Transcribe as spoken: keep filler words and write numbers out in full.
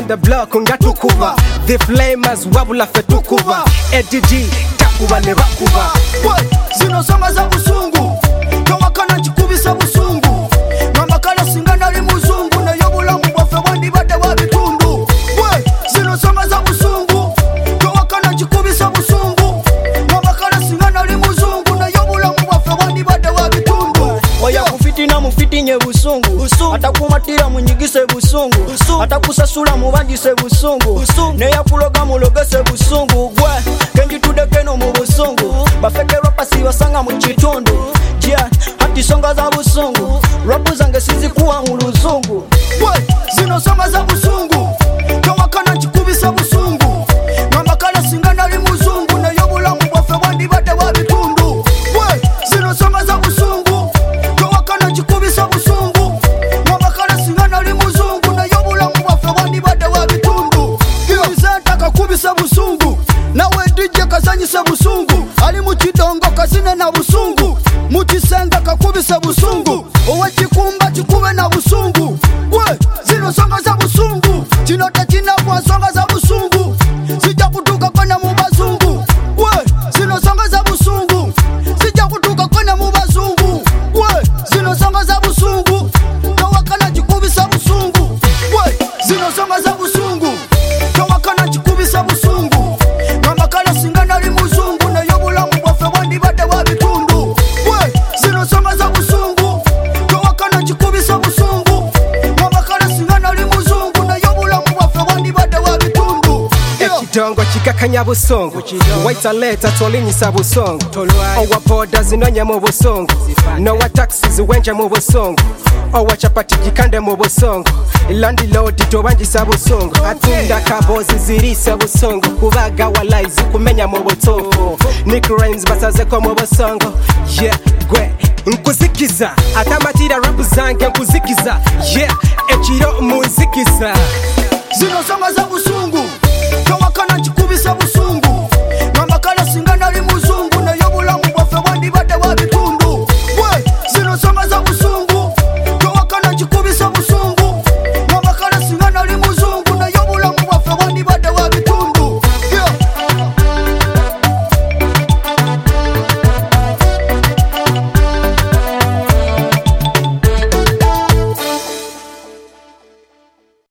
on the block nga tukuba the flamers wabula fe tukuba A D G takuba ne bakuba zino songa za busungu towakana chikubisa busungu mama kala singana ali muzungu na yobula mubwafe wandi bade wabitundu zino songa za busungu towakana chikubisa busungu mama kala singana ali muzungu na yobula mubwafe wandi bade wabitundu oya kufiti na mufiti nye busungu atakumatira munyigise busungu atakusasula mubangise busungu neya kuloga mulogese busungu gwe kenji tudekeno mu busungu bafeke rapasi basanga mu kitundu yeah hati songa za busungu rapu zange sizi kuwa mu luzungu zino songa za busungu towakana chikubisa busungu mama kala singana ali muzungu na yobula mubwafe wandi bade wabitundu zino songa za busungu towakana chikubisa busungu mama kala singana ali muzungu na yobula mubwafe wandi bade wabitundu izata kakubisa busungu nawe D J kazanyisa busungu ali mu kidongo kazine na busungu mukisenga kakubisa busungu owe chikumba chikube na busungu we zino songa za busungu kino tekina kwa songa za busungu sija kutuka kona mu bazungu we zino songa za busungu sija kutuka kona mu bazungu we zino songa za busungu towakana chikubisa busungu we zino songa za busungu towakana chikubisa busungu mama kala singana ali muzungu na yobula mubwafe wandi bade wabitundu we zino songa za busungu towakana chikubisa busungu mama kala singana ali muzungu na yobula mubwafe wandi bade wabitundu ekidongo kikakanya busungu waita leta tolinyisa busungu owa boda zinonya mu busungu nowa taxis wenja mu busungu owa chapati gikande mu busungu landlord tobangisa busungu atunda kabozi zirisa busungu kubaga walaizi kumenya mu butufu Nick Rhymes basazeko mu busungu yeah gwe nkuzikiza atamatira rap zange nkuzikiza yeah ekiro munzikiza zino songa za busungu